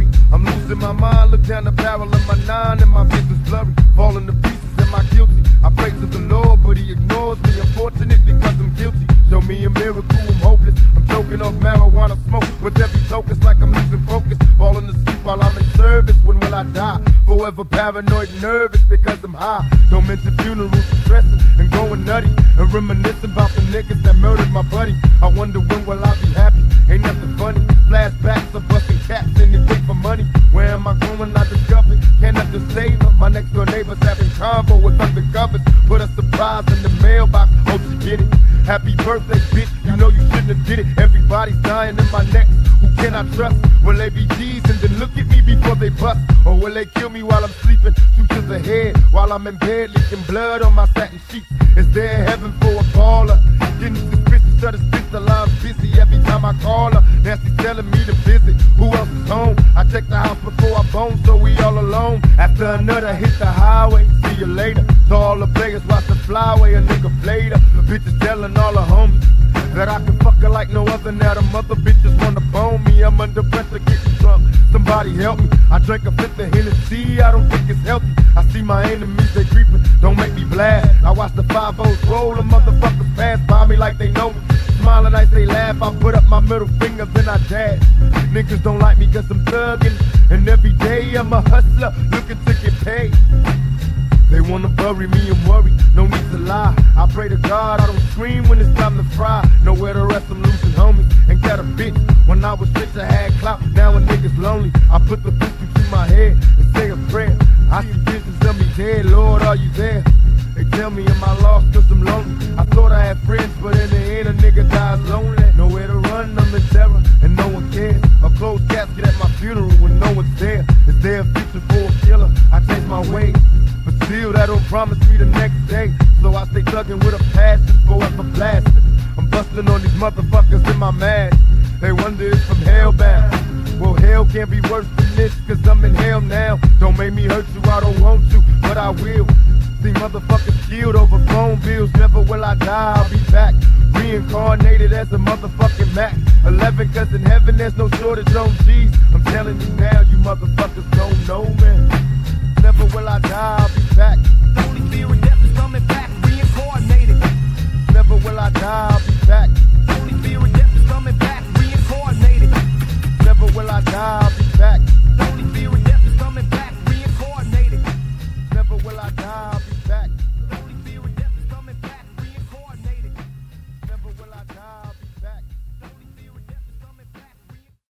worry. I'm losing my mind, look down the barrel of my 9 and my vision's blurry. Falling to pieces, am I guilty? I pray to the Lord, but he ignores me, unfortunate because I'm guilty. Show me a miracle, I'm hopeless. I'm choking off marijuana smoke with every focus like I'm losing focus. Falling asleep while I'm in service, when will I die? Forever paranoid and nervous because I'm high. Don't mention funerals, stressing and going nutty and reminiscing about the niggas that murdered my buddy. I wonder when will I be happy? Ain't nothing funny. Flashbacks of busting caps, anything for money. Where am I going? I discovered. Can't have to save her. My next door neighbor's having convo with undercovers. Put a surprise in the mailbox. Hope she get it. Happy birthday, bitch. You know you shouldn't have did it. Everybody's dying in my neck. Who can I trust? Will they be G's and then look at me before they bust? Or will they kill me while I'm sleeping? Shoot to the head while I'm in bed, leaking blood on my satin sheets. Is there heaven for a baller? Getting suspicious of this bitch, the line's busy every time I call her. Nancy's telling me to visit. Who else is home? I check the house before I bone, so we all alone. After another hit the highway, see you later. So all the players watch the flyway, a nigga played her. The bitch is telling all her homies that I can fuck her like no other. Now the mother bitches wanna bone me. I'm under pressure, getting drunk. Somebody help me. I drank a fifth of Hennessy. I don't think it's healthy. I see my enemies, they creeping. Don't make me blast. I watch the 5-0s roll. The motherfuckers pass by me like they know me. Smiling like they laugh. I put up my middle finger, then I dash. Niggas don't like me cause I'm thugging. And every day I'm a hustler looking to get paid. They wanna bury me and worry, no need to lie. I pray to God I don't scream when it's time to fry. Nowhere to rest, I'm losing homies. Ain't got a bitch, when I was rich I had clout. Now a nigga's lonely, I put the pistol to my head and say a prayer. I see visions of me dead, Lord are you there? They tell me am I lost cause I'm lonely. I thought I had friends, but in the end a nigga dies lonely. Nowhere to run, I'm in terror, and no one cares. A closed casket at my funeral when no one's there. Is there a future for a killer? I changed my ways, but still that don't promise me the next day. So I stay thugging with a passion, forever blasting. I'm busting on these motherfuckers in my mask. They wonder if I'm hellbound. Well, hell can't be worse than this, cause I'm in hell now. Don't make me hurt you, I don't want to, but I will. See motherfuckers killed over phone bills, never will I die, I'll be back. Reincarnated as a motherfucking Mac 11, cause in heaven there's no shortage on G's. I'm telling you now, you motherfuckers don't know, man. Never will I die, I'll be